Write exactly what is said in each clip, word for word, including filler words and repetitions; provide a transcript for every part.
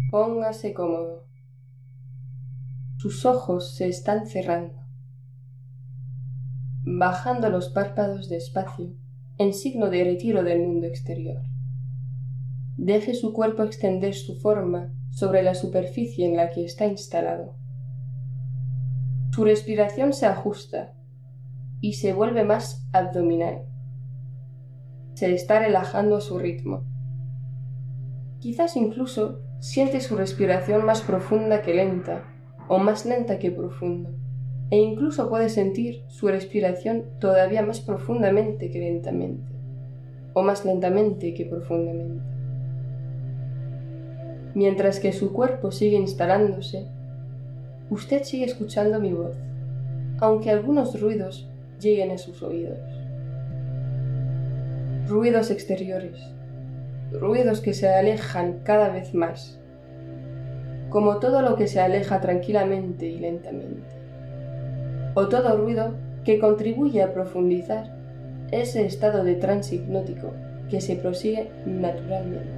Póngase cómodo. Sus ojos se están cerrando, bajando los párpados despacio en signo de retiro del mundo exterior. Deje su cuerpo extender su forma sobre la superficie en la que está instalado. Su respiración se ajusta y se vuelve más abdominal. Se está relajando a su ritmo. Quizás incluso siente su respiración más profunda que lenta, o más lenta que profunda, e incluso puede sentir su respiración todavía más profundamente que lentamente, o más lentamente que profundamente. Mientras que su cuerpo sigue instalándose, usted sigue escuchando mi voz, aunque algunos ruidos lleguen a sus oídos. Ruidos exteriores, ruidos que se alejan cada vez más, como todo lo que se aleja tranquilamente y lentamente, o todo ruido que contribuye a profundizar ese estado de trance hipnótico que se prosigue naturalmente.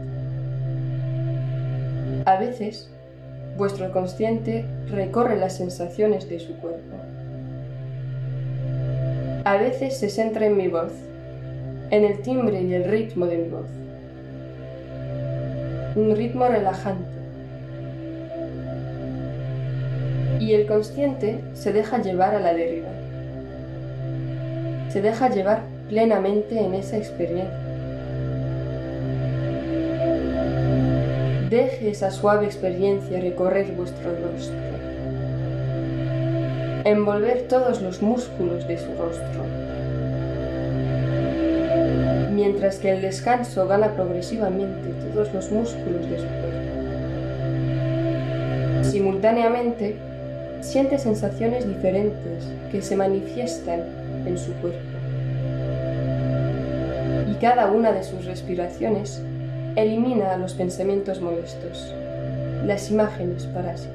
A veces, vuestro consciente recorre las sensaciones de su cuerpo. A veces se centra en mi voz, en el timbre y el ritmo de mi voz. Un ritmo relajante. Y el consciente se deja llevar a la deriva. Se deja llevar plenamente en esa experiencia. Deje esa suave experiencia recorrer vuestro rostro, envolver todos los músculos de su rostro, mientras que el descanso gana progresivamente todos los músculos de su cuerpo. Simultáneamente, siente sensaciones diferentes que se manifiestan en su cuerpo. Y cada una de sus respiraciones elimina los pensamientos molestos, las imágenes parásitas,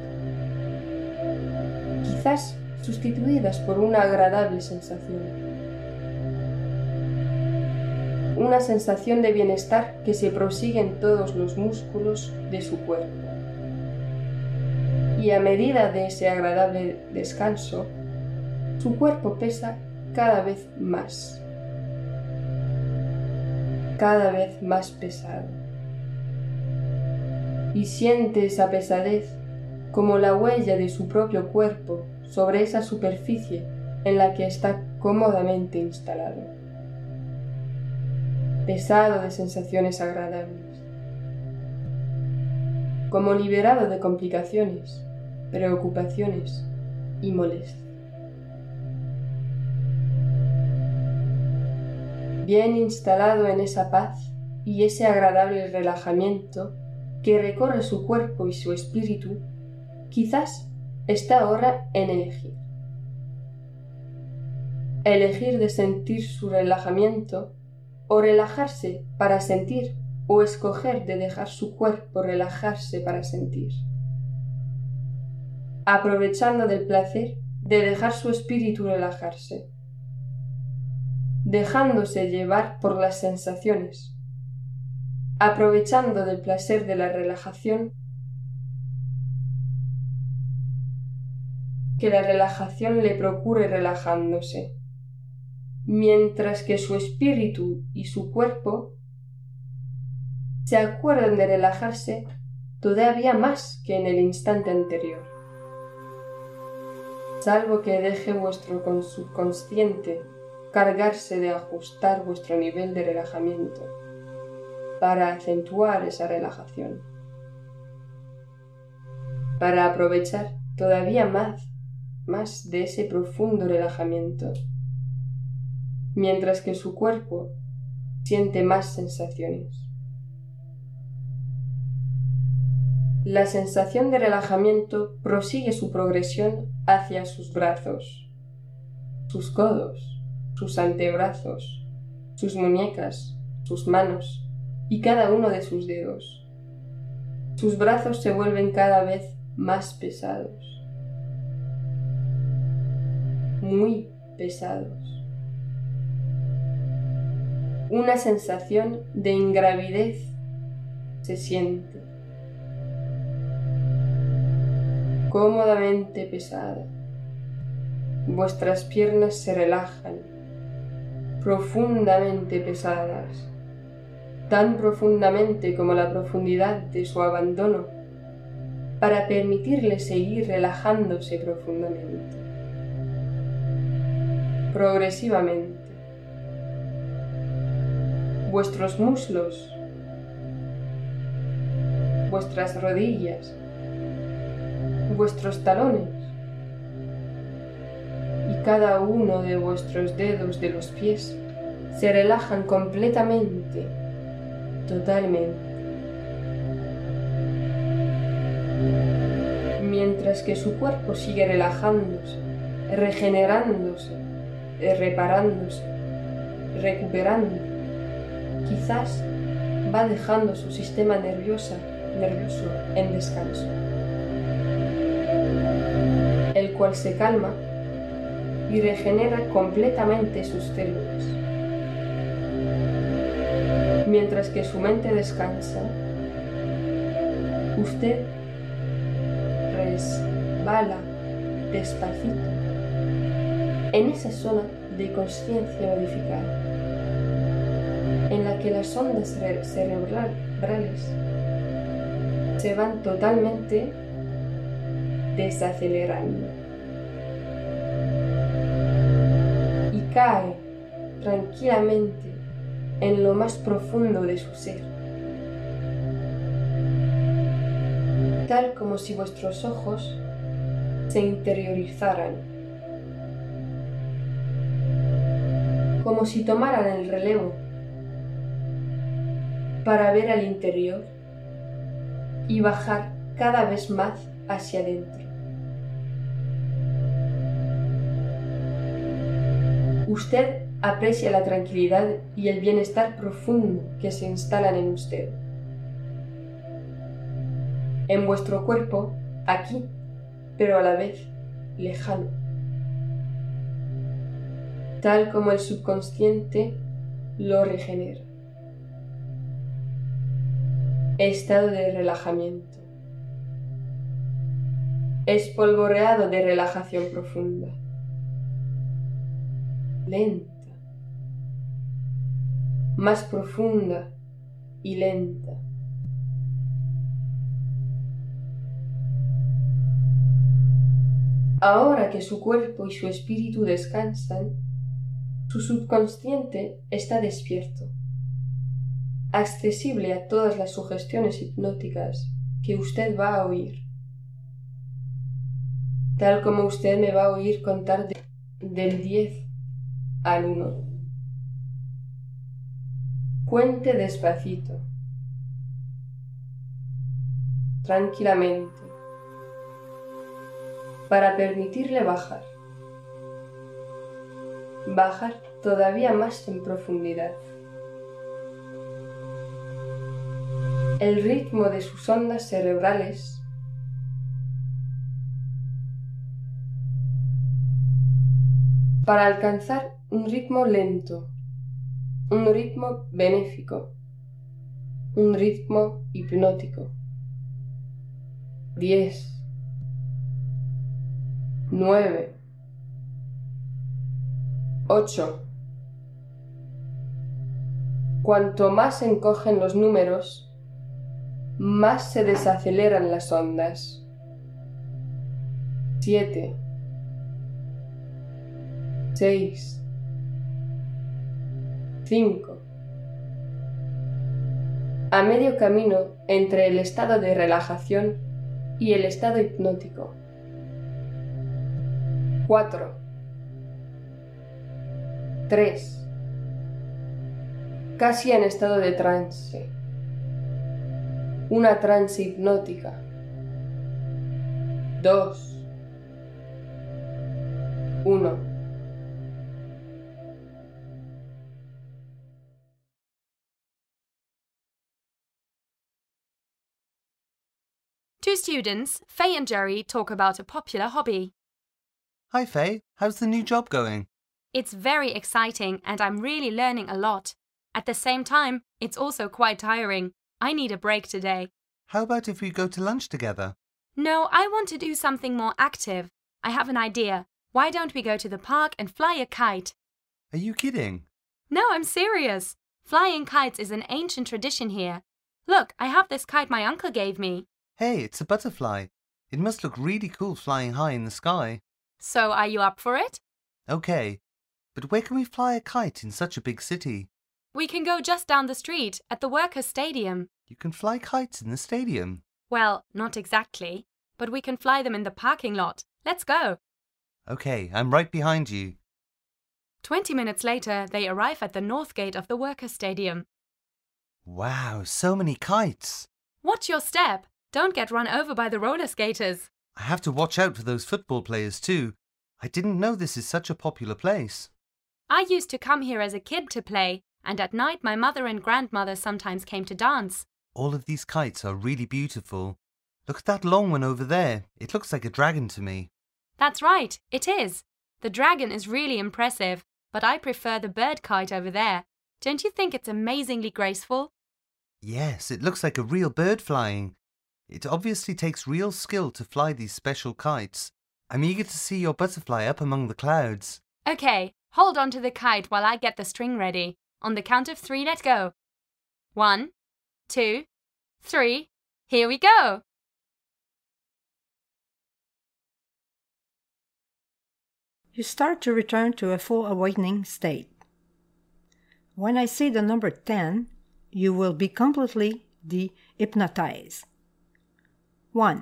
quizás sustituidas por una agradable sensación. Una sensación de bienestar que se prosigue en todos los músculos de su cuerpo. Y a medida de ese agradable descanso, su cuerpo pesa cada vez más, cada vez más pesado. Y siente esa pesadez como la huella de su propio cuerpo sobre esa superficie en la que está cómodamente instalado. Pesado de sensaciones agradables, como liberado de complicaciones, preocupaciones y molestias. Bien instalado en esa paz y ese agradable relajamiento que recorre su cuerpo y su espíritu, quizás está ahora en elegir. Elegir de sentir su relajamiento o relajarse para sentir, o escoger de dejar su cuerpo relajarse para sentir. Aprovechando del placer de dejar su espíritu relajarse, dejándose llevar por las sensaciones, aprovechando del placer de la relajación, que la relajación le procure relajándose, mientras que su espíritu y su cuerpo se acuerdan de relajarse todavía más que en el instante anterior, salvo que deje vuestro subconsciente cargarse de ajustar vuestro nivel de relajamiento para acentuar esa relajación, para aprovechar todavía más, más de ese profundo relajamiento, mientras que su cuerpo siente más sensaciones. La sensación de relajamiento prosigue su progresión hacia sus brazos, sus codos, sus antebrazos, sus muñecas, sus manos y cada uno de sus dedos. Sus brazos se vuelven cada vez más pesados, muy pesados. Una sensación de ingravidez se siente. cómodamente pesada. Vuestras piernas se relajan, profundamente pesadas, tan profundamente como la profundidad de su abandono, para permitirle seguir relajándose profundamente. Progresivamente, vuestros muslos, vuestras rodillas, vuestros talones y cada uno de vuestros dedos de los pies se relajan completamente, totalmente. Mientras que su cuerpo sigue relajándose, regenerándose, reparándose, recuperando, quizás va dejando su sistema nervioso, nervioso en descanso, el cual se calma y regenera completamente sus células. Mientras que su mente descansa, usted resbala despacito en esa zona de conciencia modificada, en la que las ondas cerebrales se van totalmente desacelerando y cae tranquilamente en lo más profundo de su ser, tal como si vuestros ojos se interiorizaran, como si tomaran el relevo para ver al interior y bajar cada vez más hacia adentro. Usted aprecia la tranquilidad y el bienestar profundo que se instalan en usted, en vuestro cuerpo, aquí, pero a la vez lejano, tal como el subconsciente lo regenera. Estado de relajamiento. Espolvoreado de relajación profunda. Lenta. Más profunda y lenta. Ahora que su cuerpo y su espíritu descansan, su subconsciente está despierto, accesible a todas las sugestiones hipnóticas que usted va a oír, tal como usted me va a oír contar de, del diez al uno. Cuente despacito, tranquilamente, para permitirle bajar, bajar todavía más en profundidad. El ritmo de sus ondas cerebrales para alcanzar un ritmo lento, un ritmo benéfico, un ritmo hipnótico. Diez, nueve, ocho. Cuanto más se encogen los números, más se desaceleran las ondas. Siete, seis, cinco. A medio camino entre el estado de relajación y el estado hipnótico. Cuatro, tres. Casi en estado de trance. Una trance hipnótica. Dos. Uno. Two students, Faye and Jerry, talk about a popular hobby. Hi Faye, how's the new job going? It's very exciting and I'm really learning a lot. At the same time, it's also quite tiring. I need a break today. How about if we go to lunch together? No, I want to do something more active. I have an idea. Why don't we go to the park and fly a kite? Are you kidding? No, I'm serious. Flying kites is an ancient tradition here. Look, I have this kite my uncle gave me. Hey, it's a butterfly. It must look really cool flying high in the sky. So, are you up for it? Okay, but where can we fly a kite in such a big city? We can go just down the street, at the Workers' Stadium. You can fly kites in the stadium? Well, not exactly, but we can fly them in the parking lot. Let's go. Okay, I'm right behind you. Twenty minutes later, they arrive at the north gate of the Workers' Stadium. Wow, so many kites! Watch your step. Don't get run over by the roller skaters. I have to watch out for those football players too. I didn't know this is such a popular place. I used to come here as a kid to play, and at night my mother and grandmother sometimes came to dance. All of these kites are really beautiful. Look at that long one over there. It looks like a dragon to me. That's right, it is. The dragon is really impressive, but I prefer the bird kite over there. Don't you think it's amazingly graceful? Yes, it looks like a real bird flying. It obviously takes real skill to fly these special kites. I'm eager to see your butterfly up among the clouds. Okay, hold on to the kite while I get the string ready. On the count of three, let's go. One, two, three, here we go! You start to return to a full awakening state. When I say the number ten, you will be completely de-hypnotized. One.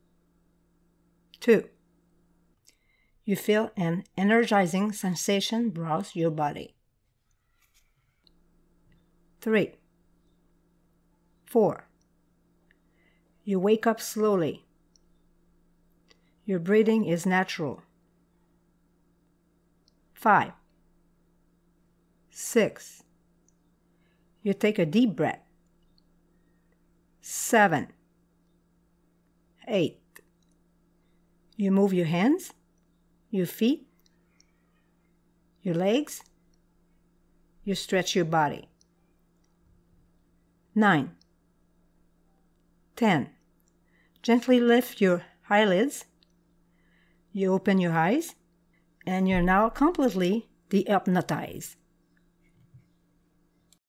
Two. You feel an energizing sensation browse your body. Three. Four. You wake up slowly. Your breathing is natural. Five. Six. You take a deep breath. Seven. Eight. You move your hands, your feet, your legs. You stretch your body. Nine. Ten. Gently lift your eyelids. You open your eyes, and you're now completely de-hypnotized.